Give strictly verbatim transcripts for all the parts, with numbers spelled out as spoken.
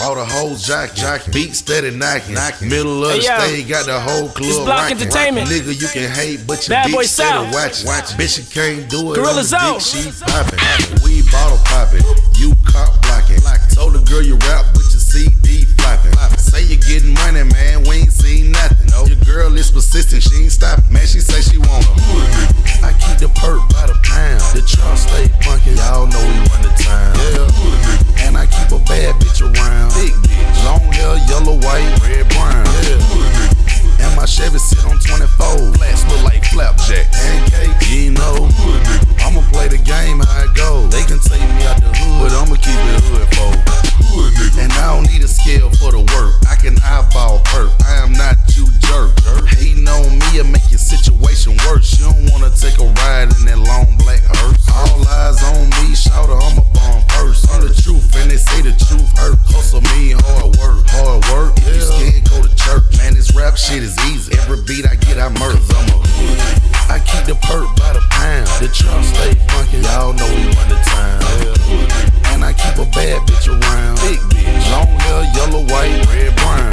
All the hoes jock, jock, beat steady knocking. Middle of Hey, the yo. stage, got the whole club It's Block rocking. Entertainment. Nigga, you can hate, but your Bad Boy beat steady South. watching. Bitch, you can't do it. Gorilla on the Zone. dick, she popping. We bottle popping, you cop blocking. Told the girl you rap, but your C D flopping. Say you getting money, man, we ain't seen nothing. Your girl is persistent, she ain't stopping. Man, she say she want her. I keep the perk by the pound. The trunk stay funkin', y'all know we run the town. Yeah. And I keep a bad bitch around. Big bitch, long hair, yellow, white, red, brown. Yeah. And my Chevy sit on twenty-four. Flats look like flapjack. Pancake, you know. I'ma play the game how it goes. They can take me out the hood, but I'ma keep it hood for. And I don't need a scale for the work. I can eyeball perk. I am not you jerk. Hating on me will make your situation worse. You don't wanna take a ride in that long black hearse. All eyes on me, shout her, I'm a bomb first. I'm the truth, and they say the truth hurt. Hustle me, hard work, hard work. If you scared, go to church. Man, this rap shit is easy. Every beat I get, I murder. I'm a I keep the perk by the pound. The trunk stay funkin', y'all know we run the town. And I keep a bad bitch around. Big bitch, long hair, yellow, white, red, brown.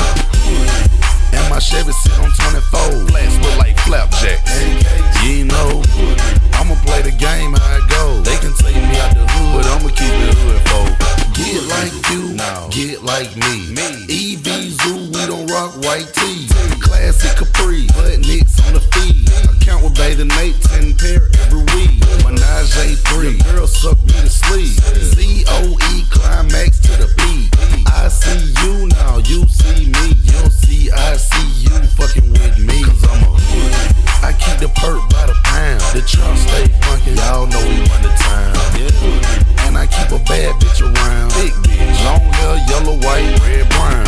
And my Chevy sit on twenty-four. Flats look like flapjack. You know, I'ma play the game how it goes. They can take me out the hood, but I'ma keep it hood for. Get like you, get like me. E V Zoo, we don't rock white tee. Classic Capri, butt nicks on the feed. Account with bathing Nate, ten pair every week. Menage a three, girl suck me to sleep. C O E climax to the beat. I see you now, you see me. You don't see, I see you fucking with me. Cause I'm a I keep the perk by the pound. The trunk stay funkin', y'all know we run the town. Yeah. And I keep a bad bitch around. Big bitch, long hair, yellow, white, red, brown.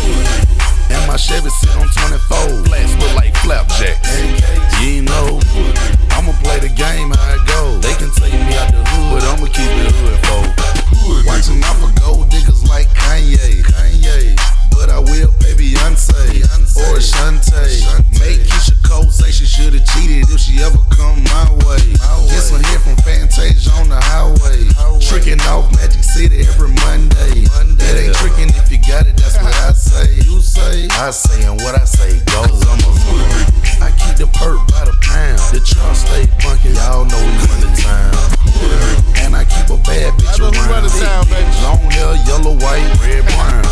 Yeah. And my Chevy sit on twenty-four. Flats look like flapjack. You know, I'ma play the game how it goes. They can take me out the hood, but I'ma keep it hood for. Watching out for gold diggers like Kanye. Kanye, but I will pay Beyonce or Shantae. Make Keisha Cole say she should've cheated if she ever come my way. Get some hit from Fantasia on the highway. Tricking off Magic City every Monday. That ain't tricking if you got it, that's what I say. You say, I say, and what I say goes. I'm a I keep the perk by the pound. The trunk stay funkin', y'all know we run the town. And I keep a bad bitch around. Town, long hair, yellow, white, red, brown.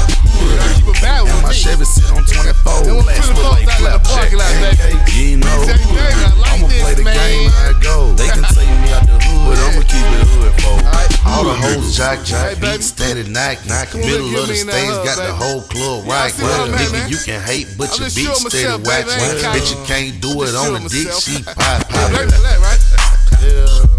And my Chevy sit on twenty-four. Flats look like flapjack. You know, I'ma play the game how it goes. They can take me out the hood, but I'ma keep it hood for. All the hoes jock, jock, beat steady knock, knock. Middle of the stage, got the whole club right. Nigga, you can hate, but your beat steady watching. Bitch, you can't do it on the dick, she pop. Yeah.